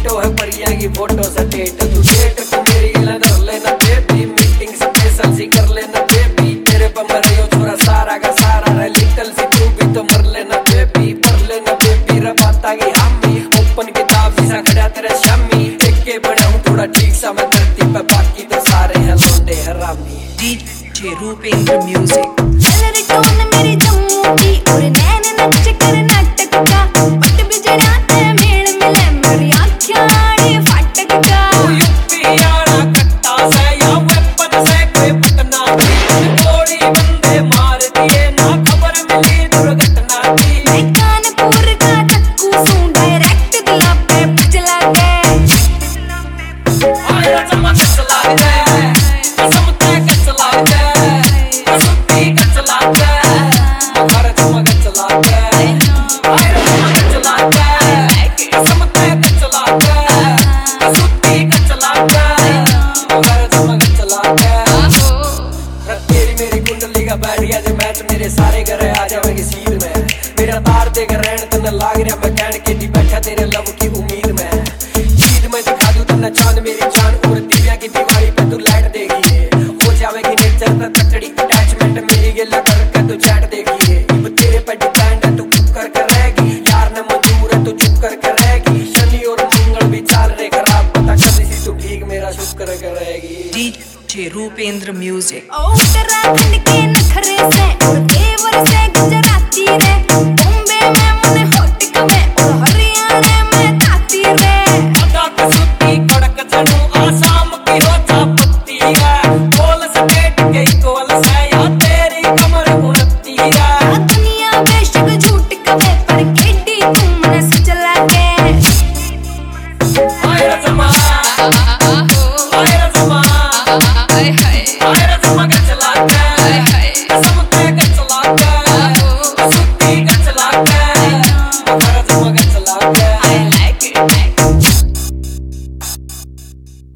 photo है परिया की फोटो सटेट तू डेट को मेरी लगा लेना बेबी मीटिंग स्पेशल सी कर लेना बेबी तेरे पर मरे यो छोरा सारा का सारा रे लिटिल सी तू भी तो मर लेना बेबी पर लेना बेबी रबाता की हामी ओपन किताब सा खड़ा तेरे शामी एक के बड़ा हूं थोड़ा ठीक सा मैं धरती पे बाकी तो सारे हैं लोंडे हरामी DJ Rupendra music colour tone मेरी जम्मू की और नैन नच कर्नाटक का पट बिजड़ा ते मेल मिले मेरी आँखें फाटक का यूपी यारा कट्टा से या वेपन से कोई पटना की गोली बंदे मार दिए ना खबर मिली दुर्घटना की मैं कानपुर का चक्कू सूं डायरेक्ट दिला पे पिछला के आया चमक चला गया कसम ते चला गया कसुती चला गया मगर चमक चला गया आया चमक चला गया कसम ते चला गया कसुती चला गया मगर चमक चला गया तेरी मेरी कुंडली का बैठ गया जो मैच मेरे सारे घर आ जाएंगे सीध में मेरा तार देकर रहने तने लाग रहा मैं कहने के लिए बैठा तेरे लव की उम्मीद में ईद में दिखा दूं तन्ना चांद मेरी जान और दिव्या की दिवाली पे तू लाइट देगी हो जाएगी नेचर पे तकड़ी अटैचमेंट मेरी गिला करके तू चैट देगी अब तेरे पे डिपेंड है तू चुप कर रहेगी यार ने मंजूर है तू चुप कर रहेगी शनि और मंगल भी चाल रहे खराब पता कभी सी तू ठीक मेरा शुक्र करेगी DJ रूपेंद्र म्यूजिक उत्तराखंड के नखरे से और देवर से